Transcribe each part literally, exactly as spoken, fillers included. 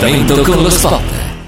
Appuntamento con lo sport.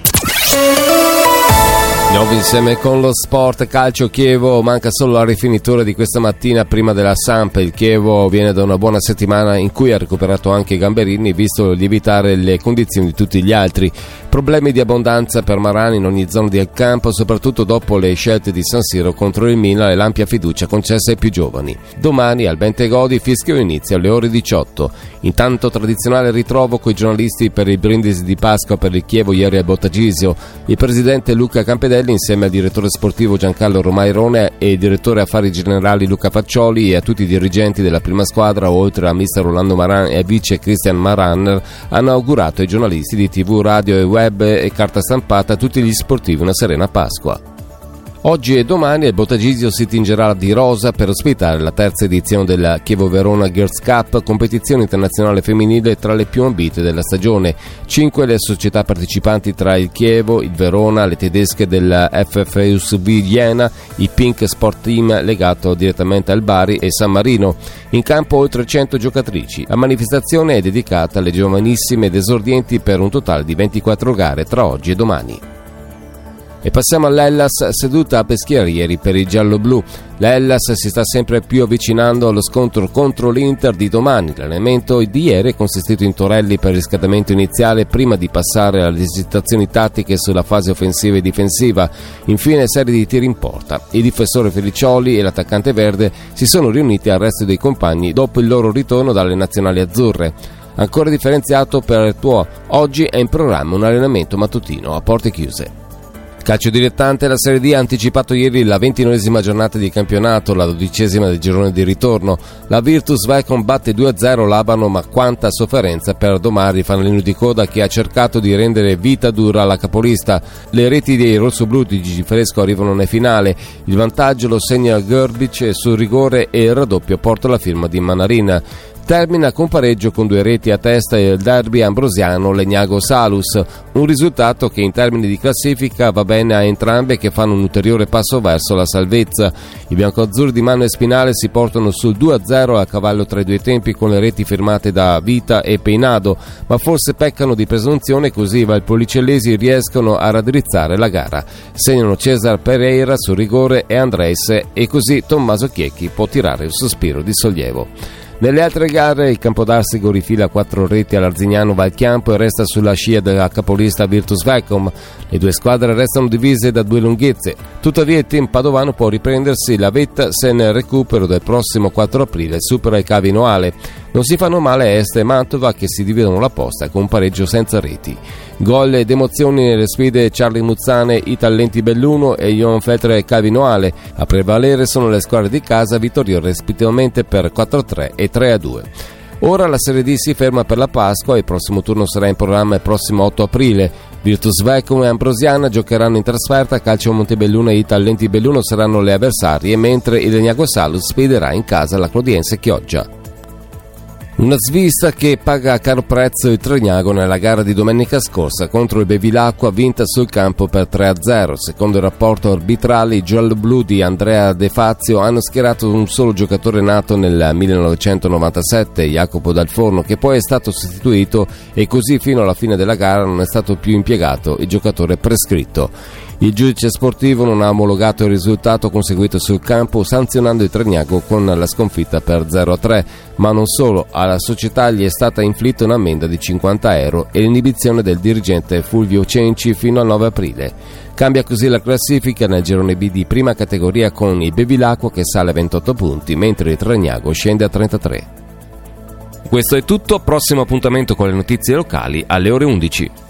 Nuovo insieme con lo sport calcio. Chievo, manca solo la rifinitura di questa mattina prima della Samp. Il Chievo viene da una buona settimana in cui ha recuperato anche Gamberini, visto lievitare le condizioni di tutti gli altri. Problemi di abbondanza per Marani in ogni zona del campo, soprattutto dopo le scelte di San Siro contro il Milan e l'ampia fiducia concessa ai più giovani. Domani al Bentegodi fischio inizia alle ore diciotto. Intanto tradizionale ritrovo coi giornalisti per il brindisi di Pasqua per il Chievo ieri al Bottagisio. Il presidente Luca Campedelli insieme al direttore sportivo Giancarlo Romairone e il direttore affari generali Luca Faccioli e a tutti i dirigenti della prima squadra, oltre a mister Rolando Maran e a vice Christian Maran, hanno augurato ai giornalisti di tivù, radio e web e carta stampata, a tutti gli sportivi una serena Pasqua. Oggi e domani il Bottagisio si tingerà di rosa per ospitare la terza edizione della Chievo Verona Girls Cup, competizione internazionale femminile tra le più ambite della stagione. Cinque le società partecipanti tra il Chievo, il Verona, le tedesche della F F U S V Jena, il Pink Sport Team legato direttamente al Bari e San Marino. In campo oltre cento giocatrici. La manifestazione è dedicata alle giovanissime ed esordienti per un totale di ventiquattro gare tra oggi e domani. E passiamo all'Hellas, seduta a Peschiera ieri per il giallo-blu. L'Hellas si sta sempre più avvicinando allo scontro contro l'Inter di domani. L'allenamento di ieri è consistito in torelli per il riscaldamento iniziale prima di passare alle esitazioni tattiche sulla fase offensiva e difensiva. Infine serie di tiri in porta. Il difensore Felicioli e l'attaccante verde si sono riuniti al resto dei compagni dopo il loro ritorno dalle nazionali azzurre. Ancora differenziato per il tuo, oggi è in programma un allenamento mattutino a porte chiuse. Calcio dilettante, la Serie D ha anticipato ieri la ventinovesima giornata di campionato, la dodicesima del girone di ritorno. La Virtus Vecom batte due a zero l'Abano, ma quanta sofferenza per Domari, fanalino di coda che ha cercato di rendere vita dura alla capolista. Le reti dei rossoblù di Gigi Fresco arrivano nel finale, il vantaggio lo segna Görbic sul rigore e il raddoppio porta la firma di Manarina. Termina con pareggio con due reti a testa il derby ambrosiano Legnago-Salus, un risultato che in termini di classifica va bene a entrambe che fanno un ulteriore passo verso la salvezza. I biancoazzurri di Mano e Spinale si portano sul due a zero a cavallo tra i due tempi con le reti firmate da Vita e Peinado, ma forse peccano di presunzione, così i valpolicellesi riescono a raddrizzare la gara. Segnano Cesar Pereira sul rigore e Andres e così Tommaso Chiecchi può tirare un sospiro di sollievo. Nelle altre gare il Campodarsego rifila quattro reti all'Arzignano Valchiampo e resta sulla scia della capolista Virtus Vecom. Le due squadre restano divise da due lunghezze, tuttavia il team padovano può riprendersi la vetta se nel recupero del prossimo quattro aprile supera il Cavinoale. Non si fanno male Est e Mantova che si dividono la posta con un pareggio senza reti. Gol ed emozioni nelle sfide Charlie Muzzane, i Talenti Belluno e Ion Fetre Cavinoale. A prevalere sono le squadre di casa, vittoriose rispettivamente per quattro a tre e tre a due. Ora la Serie D si ferma per la Pasqua e il prossimo turno sarà in programma il prossimo otto aprile. Virtus Vecom e Ambrosiana giocheranno in trasferta, Calcio Montebelluno e i Talenti Belluno saranno le avversarie, mentre il Legnago Salus sfiderà in casa la Clodiense Chioggia. Una svista che paga a caro prezzo il Tregnago nella gara di domenica scorsa contro il Bevilacqua, vinta sul campo per tre a zero. Secondo il rapporto arbitrale, i gialloblu di Andrea De Fazio hanno schierato un solo giocatore nato nel millenovecentonovantasette, Jacopo Dal Forno, che poi è stato sostituito e così fino alla fine della gara non è stato più impiegato il giocatore prescritto. Il giudice sportivo non ha omologato il risultato conseguito sul campo, sanzionando il Tregnago con la sconfitta per zero a tre, ma non solo, alla società gli è stata inflitta un'ammenda di cinquanta euro e l'inibizione del dirigente Fulvio Cenci fino al nove aprile. Cambia così la classifica nel girone B di prima categoria con il Bevilacqua che sale a ventotto punti, mentre il Tregnago scende a trentatré. Questo è tutto, prossimo appuntamento con le notizie locali alle ore undici.